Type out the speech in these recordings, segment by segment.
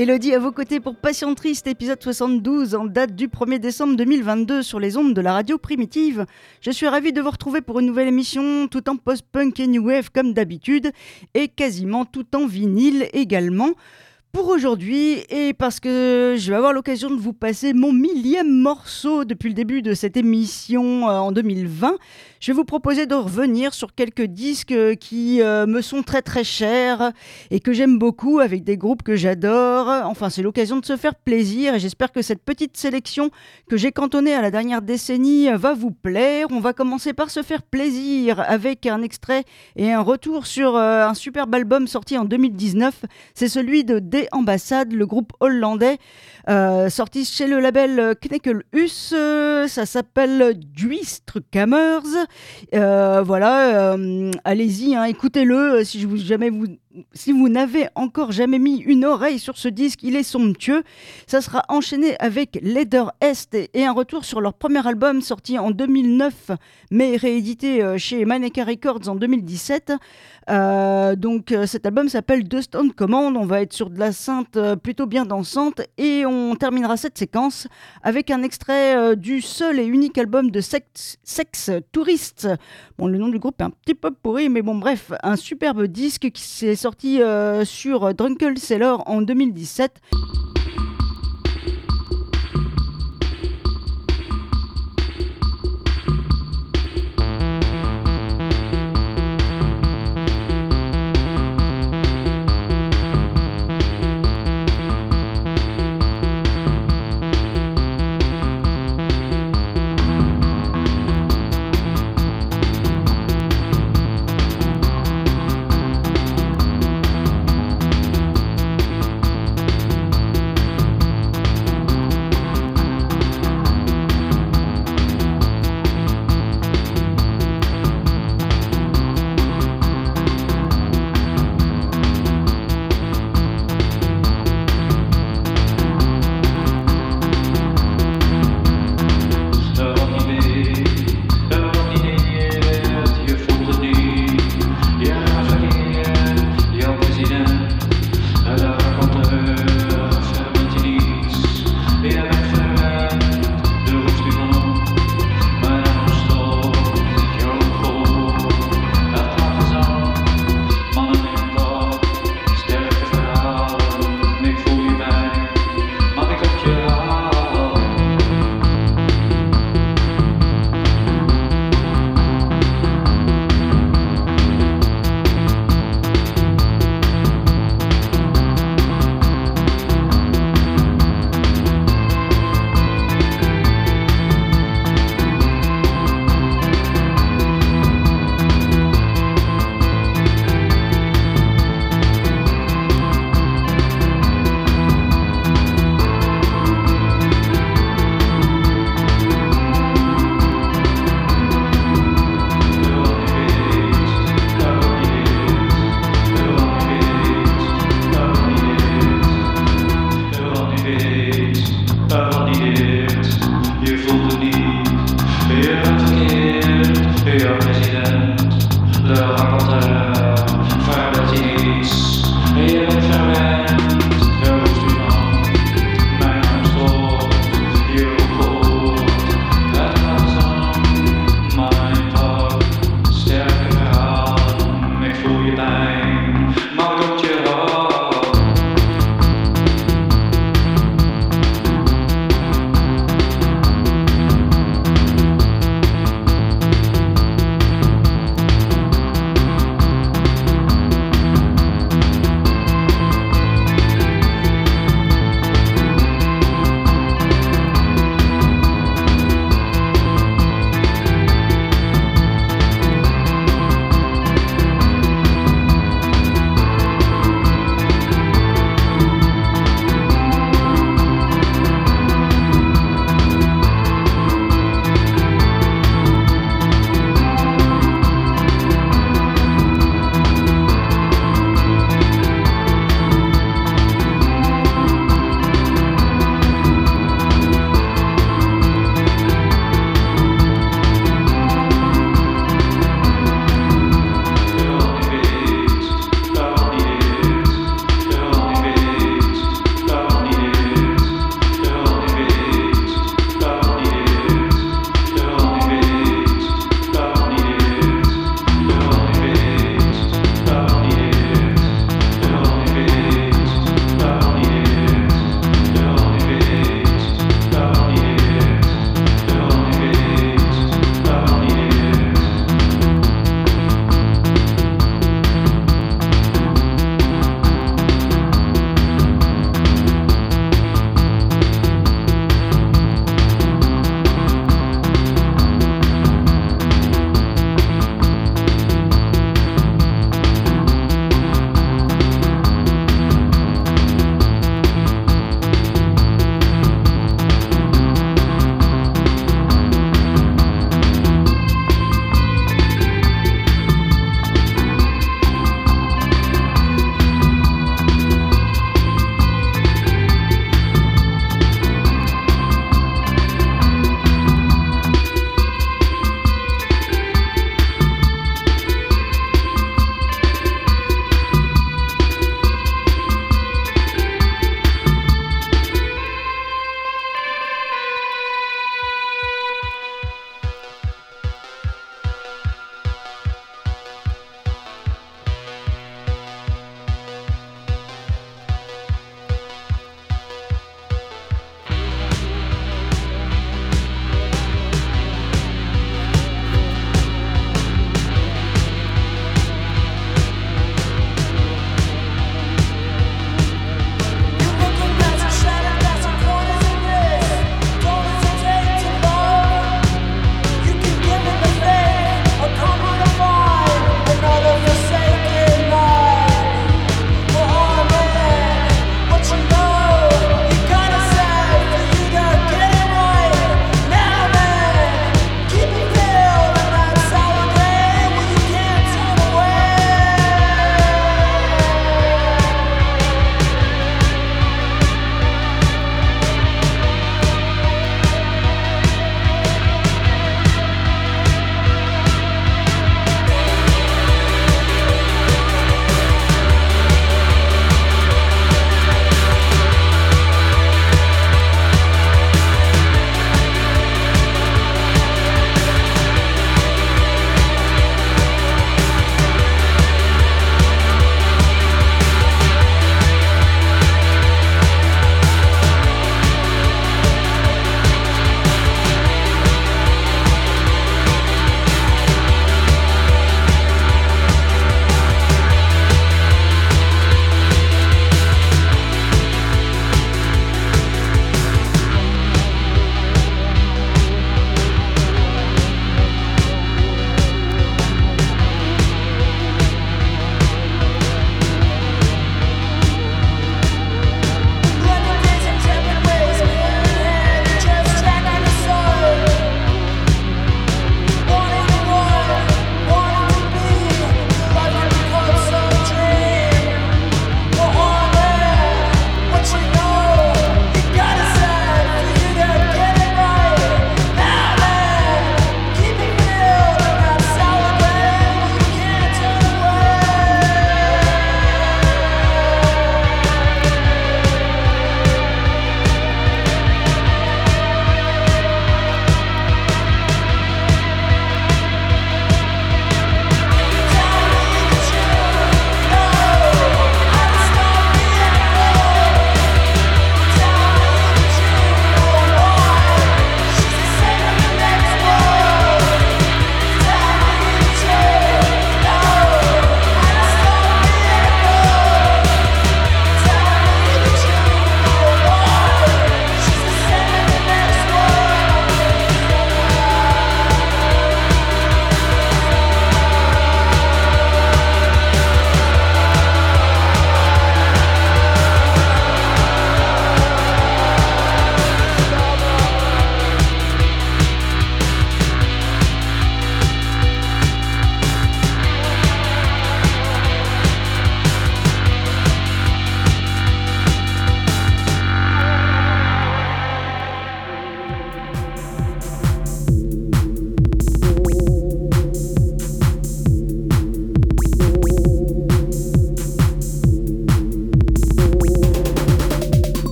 Élodie à vos côtés pour Passion Triste, épisode 72, en date du 1er décembre 2022 sur les ondes de la radio primitive. Je suis ravie de vous retrouver pour une nouvelle émission, tout en post-punk et new wave comme d'habitude, et quasiment tout en vinyle également. Pour aujourd'hui, et parce que je vais avoir l'occasion de vous passer mon 1000e morceau depuis le début de cette émission en 2020, je vais vous proposer de revenir sur quelques disques qui me sont très très chers et que j'aime beaucoup avec des groupes que j'adore. Enfin, c'est l'occasion de se faire plaisir et j'espère que cette petite sélection que j'ai cantonnée à la dernière décennie va vous plaire. On va commencer par se faire plaisir avec un extrait et un retour sur un superbe album sorti en 2019. C'est celui de Ambassade, le groupe hollandais, sorti chez le label Knekkelhuis. Ça s'appelle Duistrekamers. Voilà, allez-y, hein, écoutez-le. Si vous n'avez encore jamais mis une oreille sur ce disque, il est somptueux. Ça sera enchaîné avec Leder Est et un retour sur leur premier album sorti en 2009, mais réédité chez Maneka Records en 2017. Donc cet album s'appelle Dust on Command. On va être sur de la synth plutôt bien dansante et on terminera cette séquence avec un extrait du seul et unique album de Sex Tourist. Bon, le nom du groupe est un petit peu pourri, mais bon, bref, un superbe disque qui s'est sorti sur Drunken Sailor en 2017.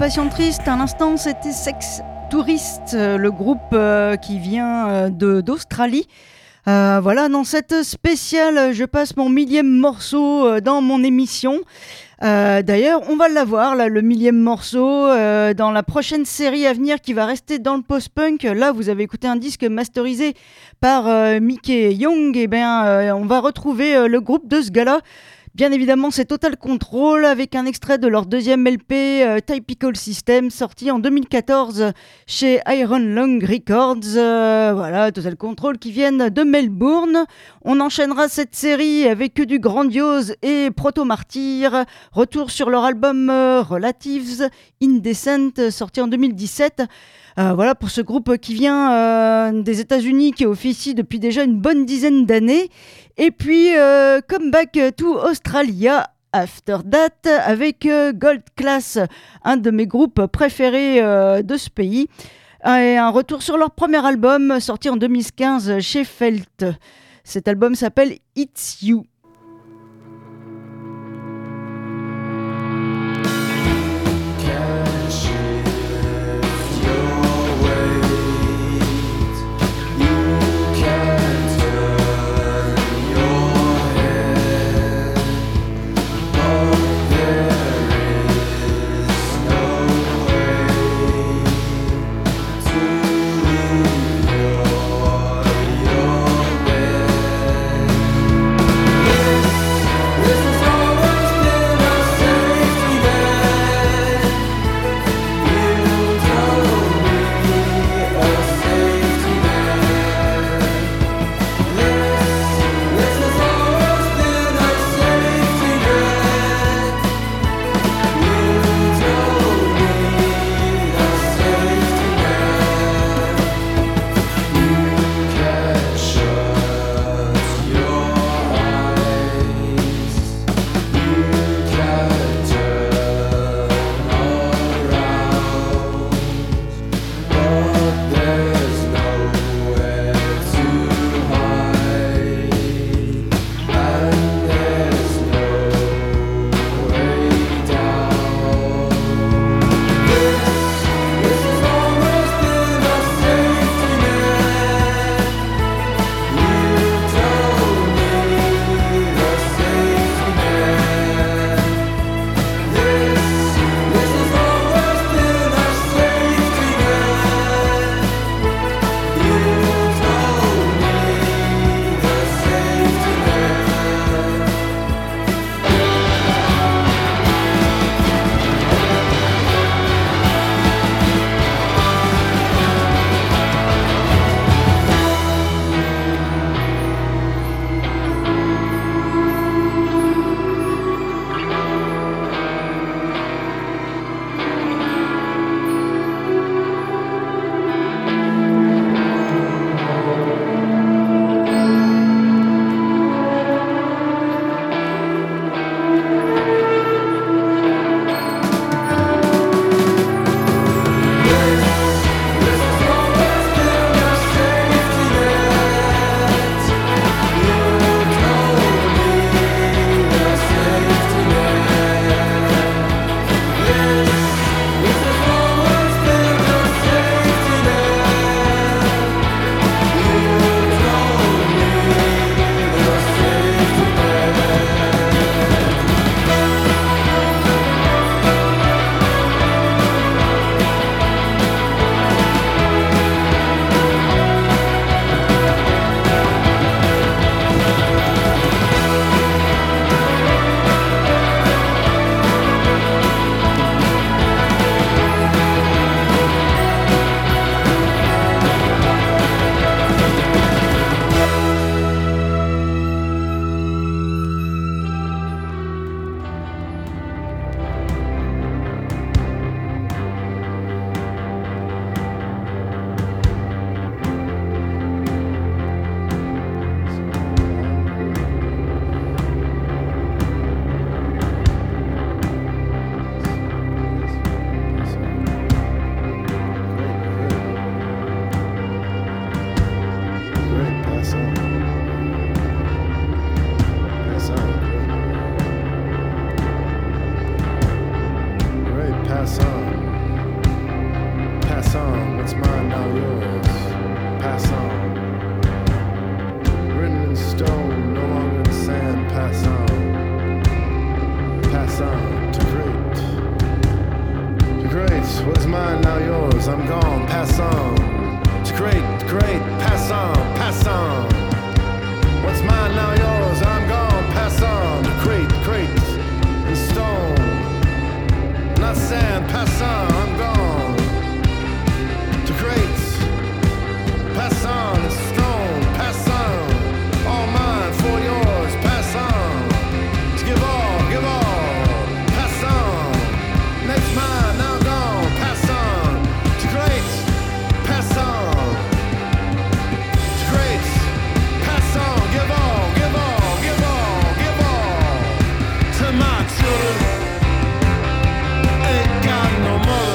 Passion Triste. À l'instant, c'était Sex Tourist, le groupe qui vient d'Australie. Voilà, dans cette spéciale, je passe mon millième morceau dans mon émission. D'ailleurs, on va l'avoir, là, le millième morceau, dans la prochaine série à venir qui va rester dans le post-punk. Là, vous avez écouté un disque masterisé par Mickey Young. Et bien, on va retrouver le groupe de ce gars-là. Bien évidemment, c'est Total Control avec un extrait de leur deuxième LP Typical System sorti en 2014 chez Iron Lung Records. Voilà, Total Control qui viennent de Melbourne. On enchaînera cette série avec du Grandiose et Proto Martyr. Retour sur leur album Relatives Indecent sorti en 2017. Voilà pour ce groupe qui vient des États-Unis, qui officie depuis déjà une bonne dizaine d'années. Et puis, Comeback to Australia After That avec Gold Class, un de mes groupes préférés de ce pays. Et un retour sur leur premier album sorti en 2015 chez Felt. Cet album s'appelle It's You. Yeah. pass on. What's mine now yours? Pass on. Written in stone, no longer in sand. Pass on. Pass on. To great. To great. What is mine now yours? I'm gone. Pass on. To great. Great. Pass on. Pass on. What's mine now yours? I'm gone. Pass on. To great. Great. In stone. Not sand. Pass on. I'm gone. To great. Pass on. It's stone. Pass on. All mine for yours. Pass on. To give all. Give all. Pass on. Next mine. Now gone. Pass on. To great. Pass on. To great. Pass on. Give all. Give all. Give all. Give all. To my children. Ain't got no mother.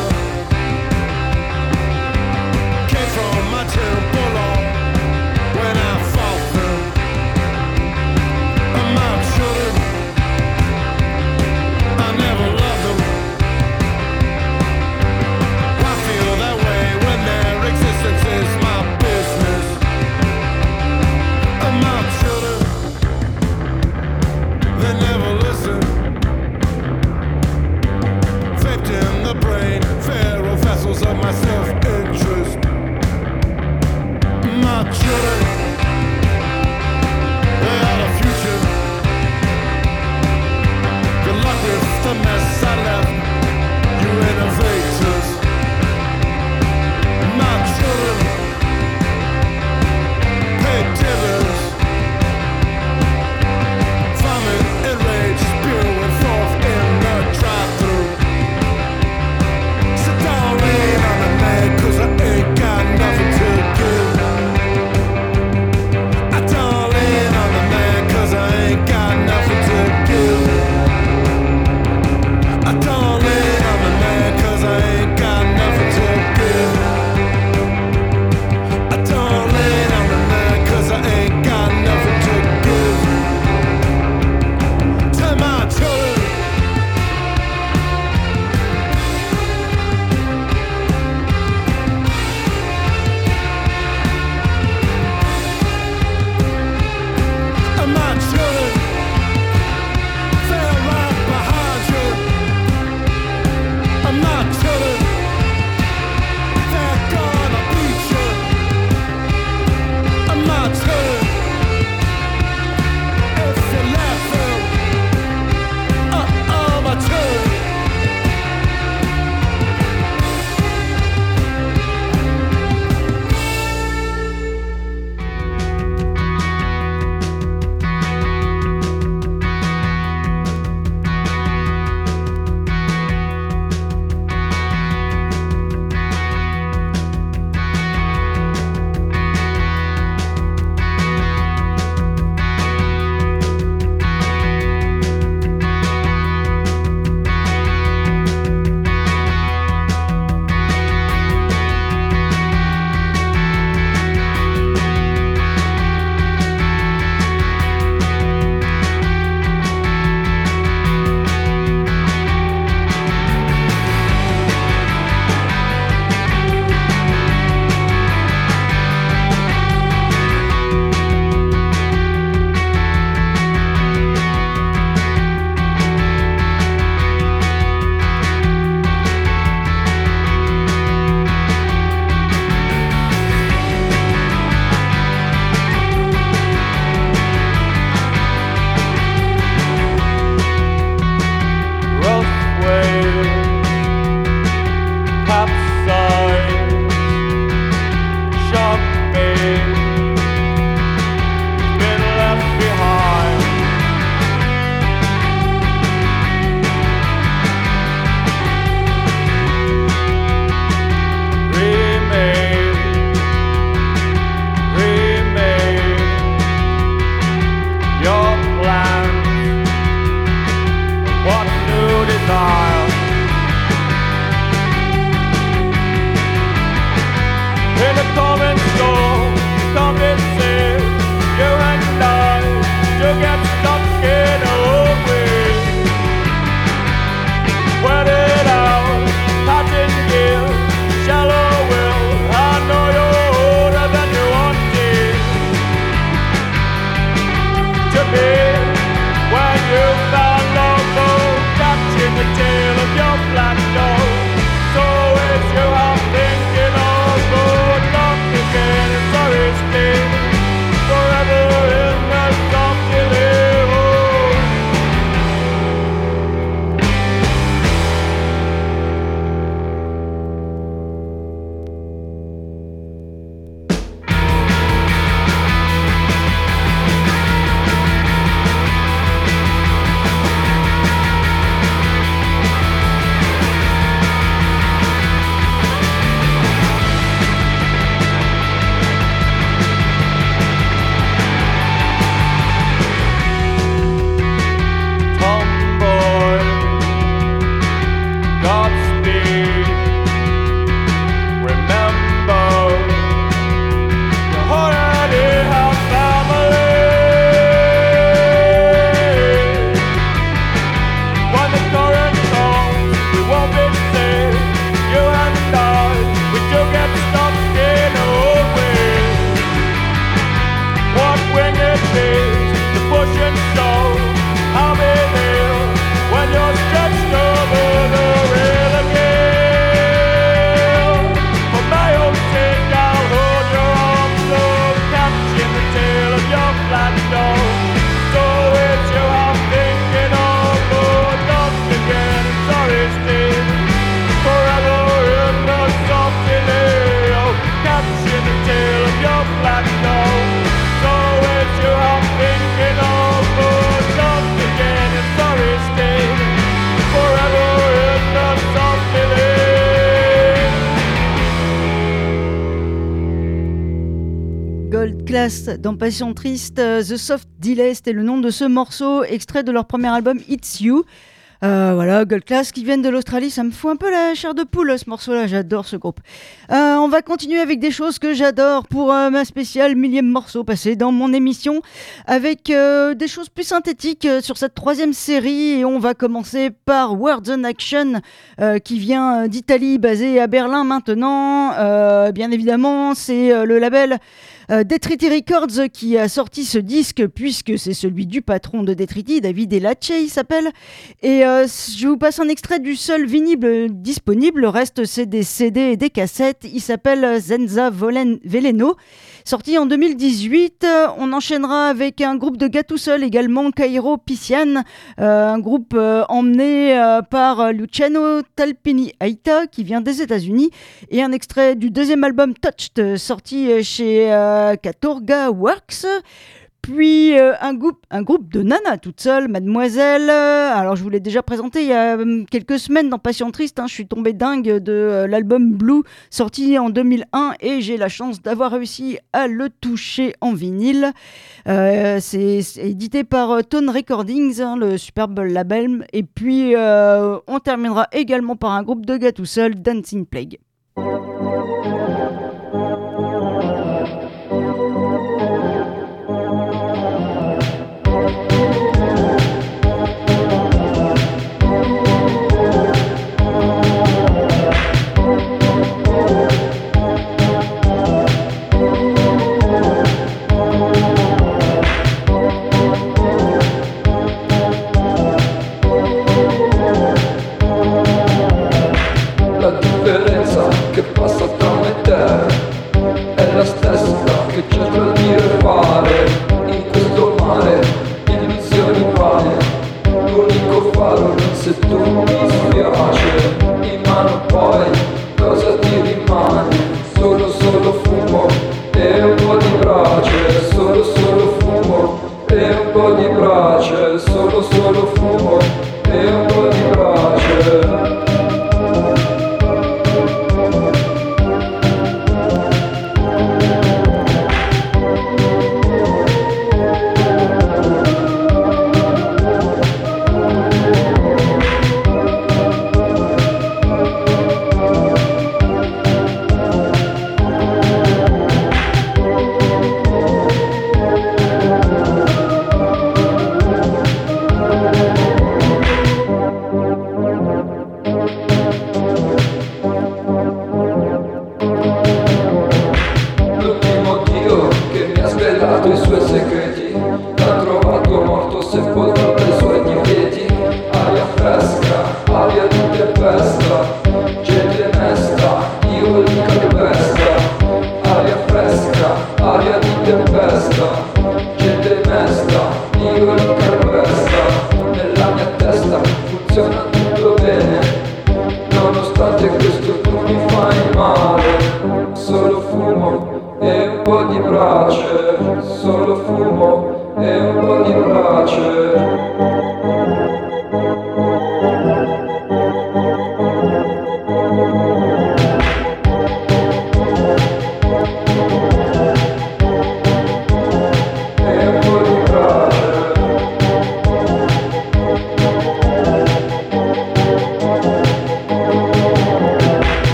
Gold Class dans Passion Triste. The Soft Delay, c'était le nom de ce morceau, extrait de leur premier album It's You. Voilà, Gold Class qui viennent de l'Australie, ça me fout un peu la chair de poule ce morceau-là, j'adore ce groupe. On va continuer avec des choses que j'adore pour ma spéciale 1000e morceau passé dans mon émission, avec des choses plus synthétiques sur cette 3e série, et on va commencer par Words and Action qui vient d'Italie, basé à Berlin maintenant. Bien évidemment, c'est le label Detriti Records qui a sorti ce disque, puisque c'est celui du patron de Detriti, David Elace il s'appelle, et je vous passe un extrait du seul vinyle disponible, le reste c'est des CD et des cassettes. Il s'appelle Senza Veleno, sorti en 2018. On enchaînera avec un groupe de gars tout seul également, Cairo Piscian, un groupe emmené par Luciano Talpini Aita qui vient des États-Unis, et un extrait du deuxième album Touched, sorti chez Katorga Works. Puis un groupe de nanas toutes seules, Mademoiselle. Alors je vous l'ai déjà présenté il y a quelques semaines dans Passion Triste, je suis tombée dingue de l'album Blue sorti en 2001, et j'ai la chance d'avoir réussi à le toucher en vinyle. C'est édité par Tone Recordings, le superbe label. Et puis on terminera également par un groupe de gars tout seuls, Dancing Plague.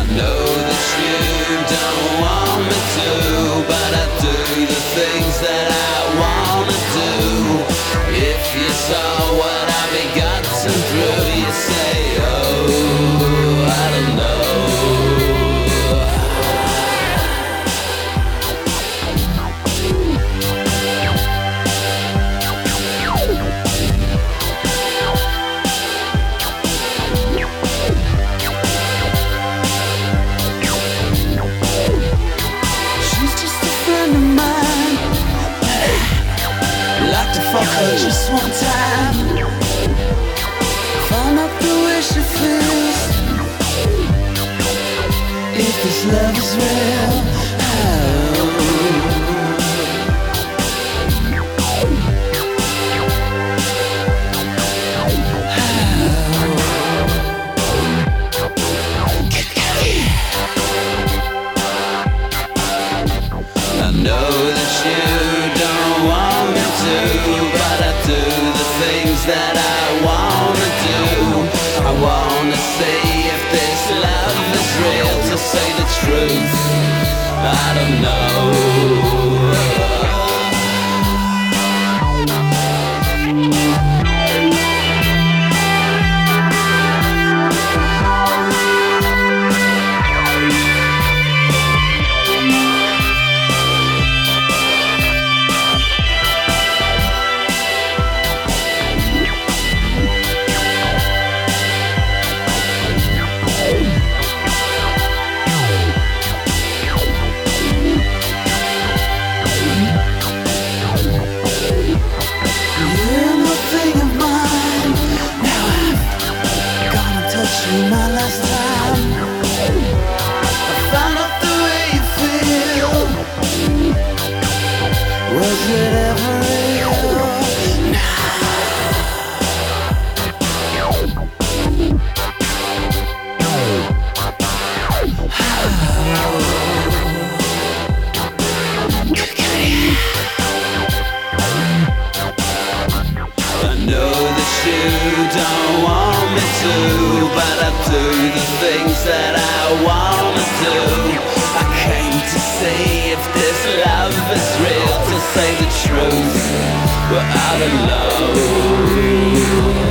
know that you don't want me to, but I do the things that I wanna do. If you saw what I've begotten through, you say, oh, I don't know. Fuck her just one time. Find out the way she feels. If this love is real, I know that you don't want me to, but I do the things that I wanna do. I wanna see if this love is real. To say the truth, I don't know. My last time, I found out the way you feel. Was it ever real? I know that you don't want me to, but I do the things that I wanna do. I came to see if this love is real. To say the truth, well, I don't know.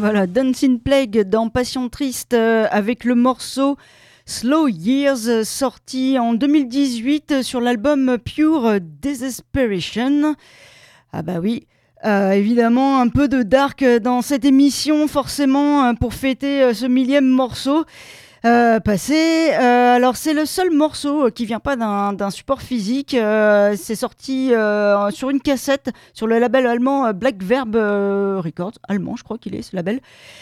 Voilà, Dancing Plague dans Passion Triste avec le morceau Slow Years sorti en 2018 sur l'album Pure Desperation. Ah bah oui, évidemment un peu de dark dans cette émission forcément pour fêter ce millième morceau. Passé. Alors c'est le seul morceau qui vient pas d'un support physique. C'est sorti sur une cassette sur le label allemand Black Verb Records, allemand je crois qu'il est ce label.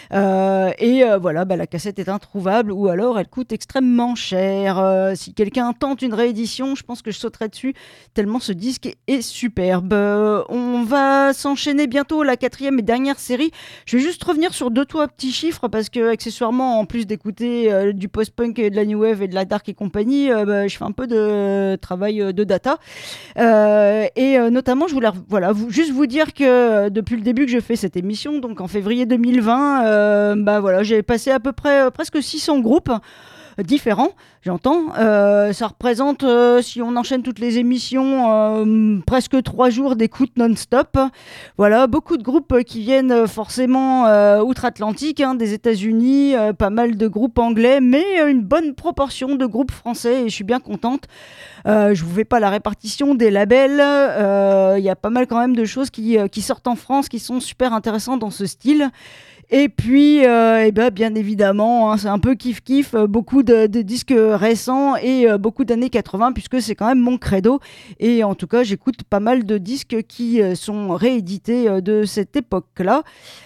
Voilà, la cassette est introuvable ou alors elle coûte extrêmement cher. Si quelqu'un tente une réédition, je pense que je sauterai dessus tellement ce disque est superbe. On va s'enchaîner bientôt la 4e et dernière série. Je vais juste revenir sur 2-3 petits chiffres parce que accessoirement en plus d'écouter du post-punk et de la new wave et de la dark et compagnie, je fais un peu de travail de data notamment je voulais juste vous dire que depuis le début que je fais cette émission, donc en février 2020, j'ai passé à peu près presque 600 groupes différents, j'entends. Ça représente, si on enchaîne toutes les émissions, presque 3 jours d'écoute non-stop. Voilà, beaucoup de groupes qui viennent forcément outre-Atlantique, des États-Unis, pas mal de groupes anglais, mais une bonne proportion de groupes français et je suis bien contente. Je vous fais pas la répartition des labels. Il y a pas mal quand même de choses qui sortent en France qui sont super intéressantes dans ce style. Et puis, bien évidemment, c'est un peu kiff-kiff, beaucoup de disques récents et beaucoup d'années 80, puisque c'est quand même mon credo. Et en tout cas, j'écoute pas mal de disques qui sont réédités de cette époque-là.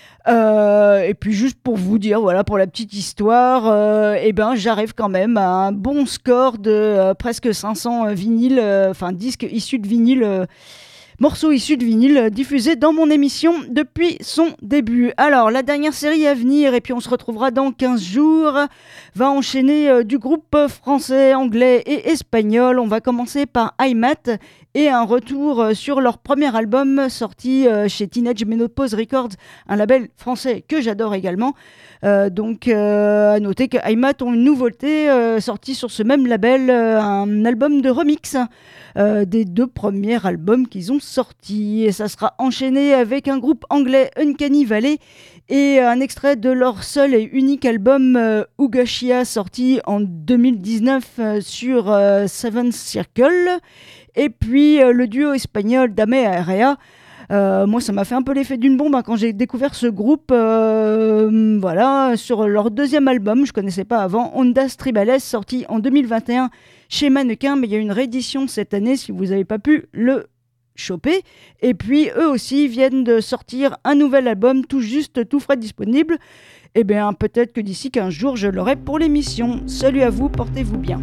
Et puis juste pour vous dire, voilà, pour la petite histoire, j'arrive quand même à un bon score de presque 500 vinyles, disques issus de vinyle. Morceaux issus de vinyle diffusés dans mon émission depuis son début. Alors, la dernière série à venir, et puis on se retrouvera dans 15 jours, va enchaîner du groupe français, anglais et espagnol. On va commencer par IMAT et un retour sur leur premier album sorti chez Teenage Menopause Records, un label français que j'adore également. À noter que IMAT ont une nouveauté sortie sur ce même label, un album de remix des 2 premiers albums qu'ils ont sortis. Et ça sera enchaîné avec un groupe anglais, Uncanny Valley, et un extrait de leur seul et unique album Ugashia, sorti en 2019 sur Seventh Circle. Et puis le duo espagnol Dame Area. Moi, ça m'a fait un peu l'effet d'une bombe quand j'ai découvert ce groupe. Sur leur 2e album, je connaissais pas avant, Ondas Tribales, sorti en 2021 chez Mannequin, mais il y a une réédition cette année si vous n'avez pas pu le choper. Et puis eux aussi viennent de sortir un nouvel album tout frais disponible. Et bien peut-être que d'ici 15 jours je l'aurai pour l'émission. Salut à vous, portez-vous bien.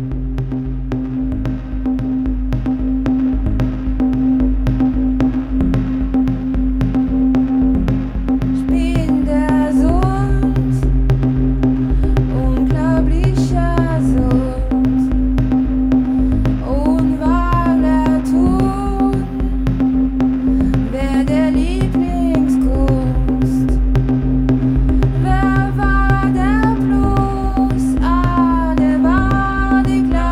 Wer war der Fluss? Ah, der war die Glas.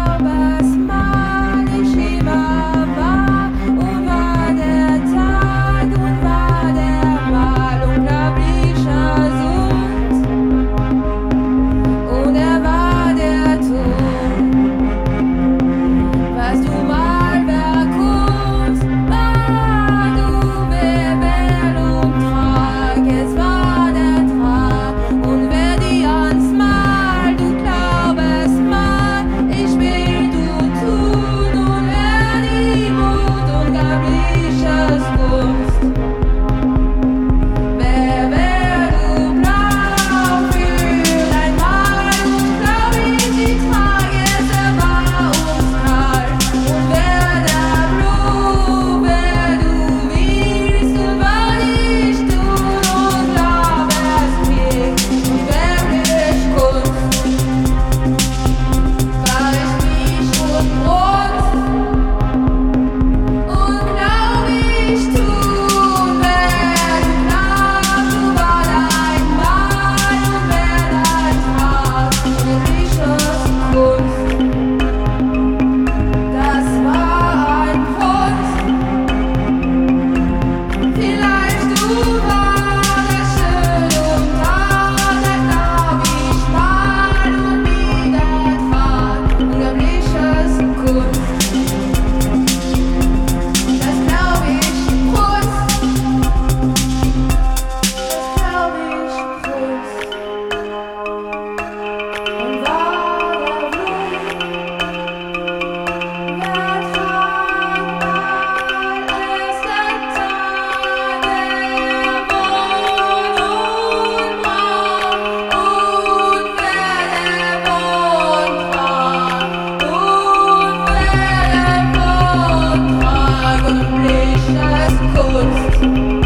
Europäischer Kunst.